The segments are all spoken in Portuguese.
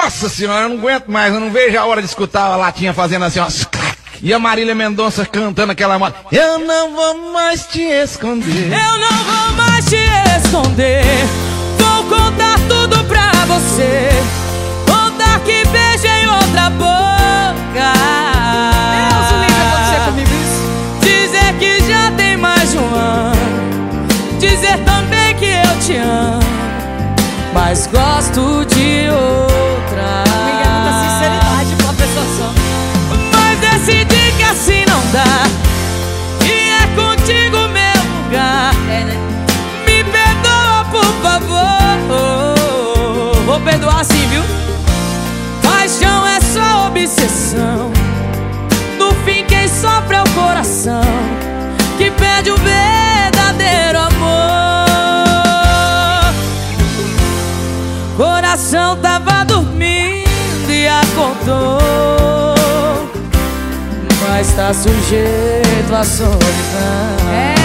Nossa senhora, eu não aguento mais, eu não vejo a hora de escutar a latinha fazendo assim, ó. E a Marília Mendonça cantando aquela moda. Eu não vou mais te esconder. Eu não vou mais te esconder. Vou contar tudo pra você. Contar que beijei outra boca. Deus, o livre acontecer comigo isso. Dizer que já tem mais de um ano. Dizer também que eu te amo, mas gosto de outra. Obrigada da sinceridade pra pessoa só. Mas decidi que assim não dá. E é contigo meu lugar. É, né? Me perdoa, por favor. Vou perdoar sim, viu? Paixão é só obsessão. No fim quem sofre é o coração, que pede o verdadeiro amor. Coração tava dormindo e acordou, mas tá sujeito à solidão. É.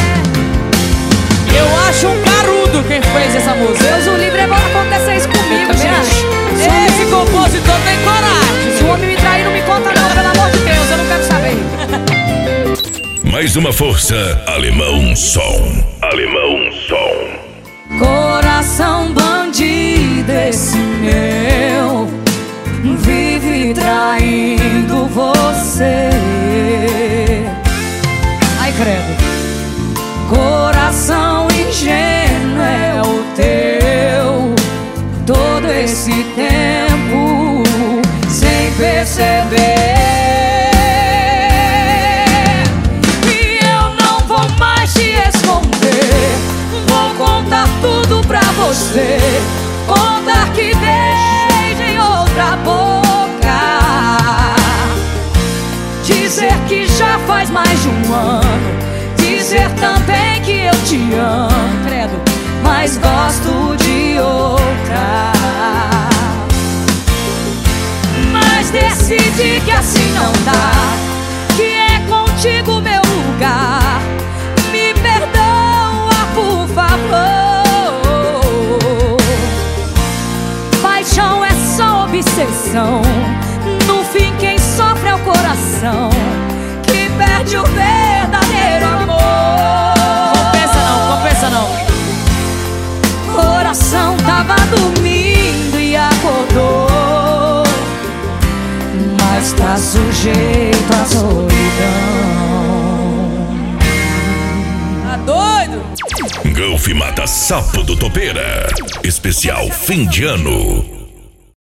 Eu acho um carudo quem fez essa música. Deus, o livre vai acontecer isso comigo, gente. Esse compositor tem coragem. Se o homem me trair, não me conta não, pelo amor de Deus, eu não quero saber. Mais uma força, Alemão Som. Alemão Som. Coração bandido esse meu, vive traindo você. Ai, credo. Coração ingênuo é o teu, todo esse tempo sem perceber. E eu não vou mais te esconder. Vou contar tudo pra você. Contar que beijei outra boca. Dizer que já faz mais de um ano. Dizer também que eu te amo, credo, mas gosto de outra. Mas decidi que assim não dá, que é contigo meu lugar. Me perdoa, por favor. Paixão é só obsessão. No fim quem sofre é o coração, que perde o verdadeiro amor. Compensa não. Coração tava dormindo e acordou, mas tá sujeito à solidão. Tá doido? Golfe Mata Sapo do Topeira. Especial fim de ano.